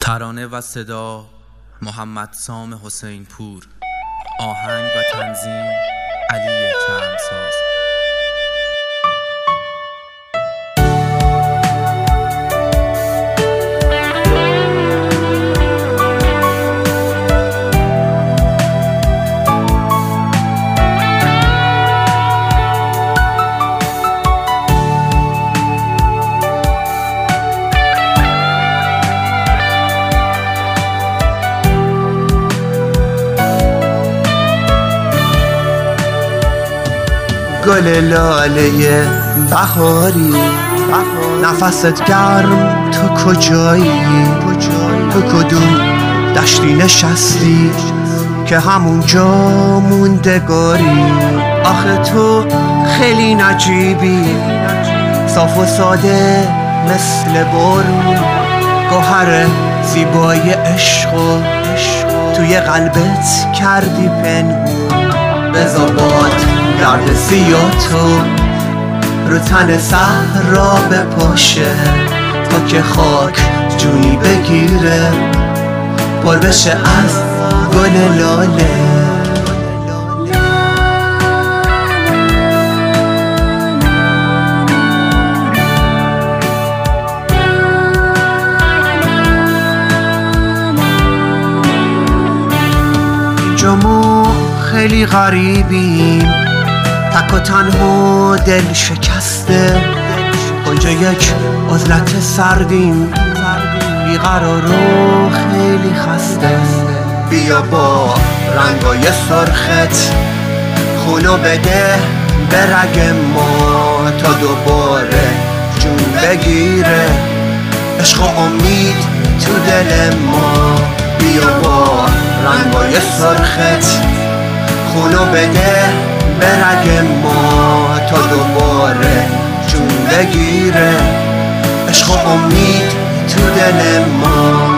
ترانه و صدا محمد سام حسین پور، آهنگ و تنظیم علی چرمساز. گل لاله بهاری نفست گرم، تو کجایی؟ تو کدوم دشتی نشستی که همونجا موندگاری؟ آخه تو خیلی نجیبی، صاف و ساده مثل بارون، گوهر زیبای عشقو توی قلبت کردی پنهون. بذار باد درد سیاتو رو تن صحرا بپاشه، تا که خاک جونی بگیره، پر بشه از گل لاله. اینجا ما خیلی غریبیم، تک و تنها دل شکسته، اونجا یک عزلت سردیم، بیقرار و خیلی خسته. بیا با رنگای سرخت خونو بده به رگ ما، تا دوباره جون بگیره عشق و امید تو دل ما. بیا با رنگای سرخت خونو بده به رگ ما، تا دوباره جون بگیره عشق و امید تو دل ما.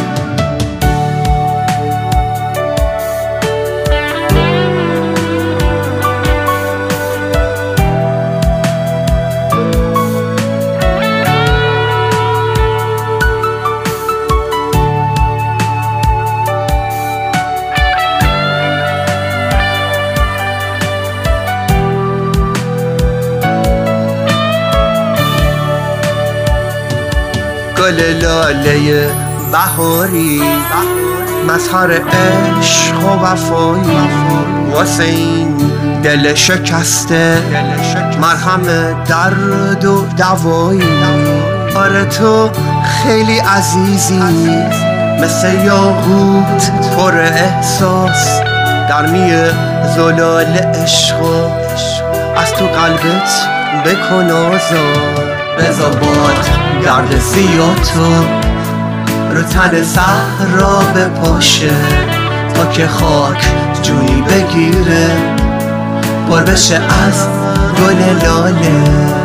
گل لاله بهاری مظهر عشق و وفایی، واسه این دل شکسته مرهم درد و دوایی. آره تو خیلی عزیزی، مثل یاقوت پر احساس، گرمی زلال عشق از تو قلبت بکن آزاد. بذار باد درد سیاتو رو تن صحرا بپاشه، تا که خاک جونی بگیره، پر بشه از گل لاله.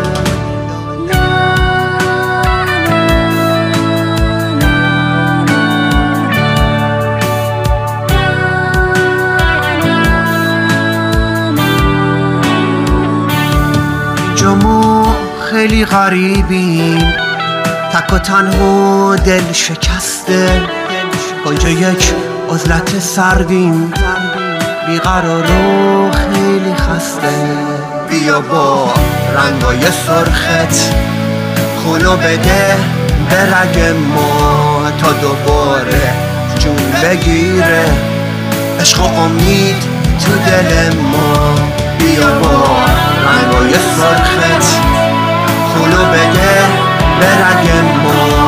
اینجا ما خیلی غریبیم، تک و تنها دل شکسته، اونجا یک عزلت سردیم، بیقرار و خیلی خسته. بیا با رنگای سرخت خونو بده به رگ ما، تا دوباره جون بگیره عشق و امید تو دل ما. بیا با رنگای سرخت خونو بده به رگ ما،